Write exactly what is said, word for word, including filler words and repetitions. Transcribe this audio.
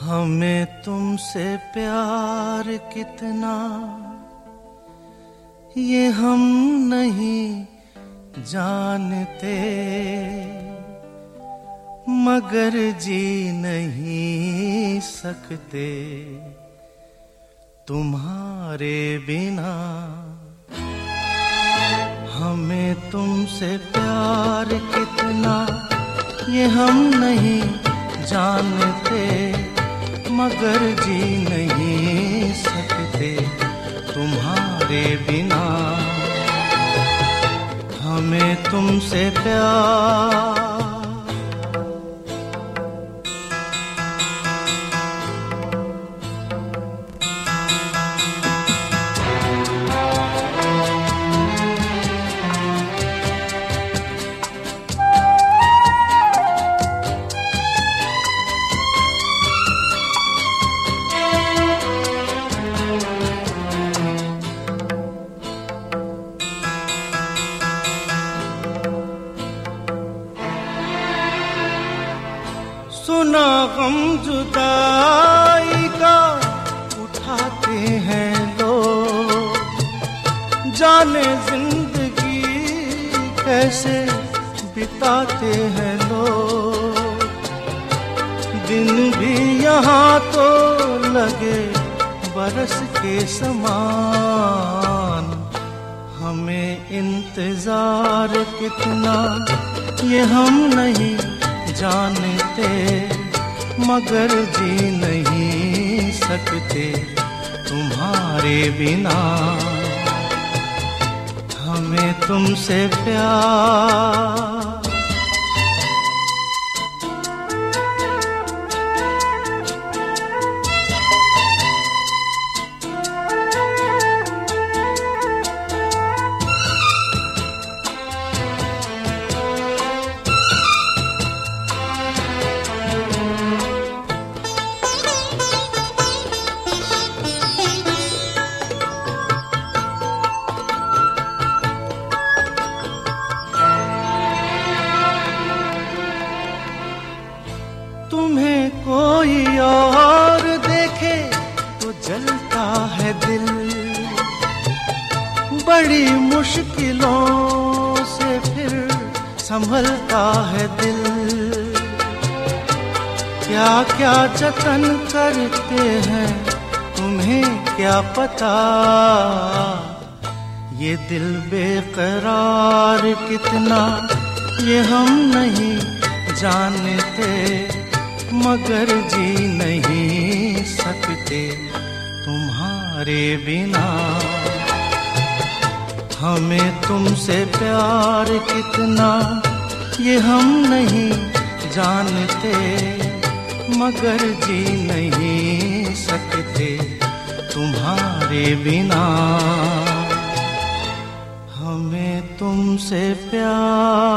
हमें तुमसे प्यार कितना ये हम नहीं जानते, मगर जी नहीं सकते तुम्हारे बिना। हमें तुमसे प्यार कितना ये हम नहीं जानते, मगर जी नहीं सकते तुम्हारे बिना। हमें तुमसे प्यार सुना गम जुदाई का उठाते हैं लोग, जाने जिंदगी कैसे बिताते हैं लोग। दिन भी यहाँ तो लगे बरस के समान, हमें इंतजार कितना ये हम नहीं जानते, मगर जी नहीं सकते तुम्हारे बिना। हमें तुमसे प्यार तुम्हें कोई और देखे तो जलता है दिल, बड़ी मुश्किलों से फिर संभलता है दिल। क्या क्या जतन करते हैं तुम्हें क्या पता, ये दिल बेकरार कितना ये हम नहीं जानते, मगर जी नहीं सकते तुम्हारे बिना। हमें तुमसे प्यार कितना ये हम नहीं जानते, मगर जी नहीं सकते तुम्हारे बिना। हमें तुमसे प्यार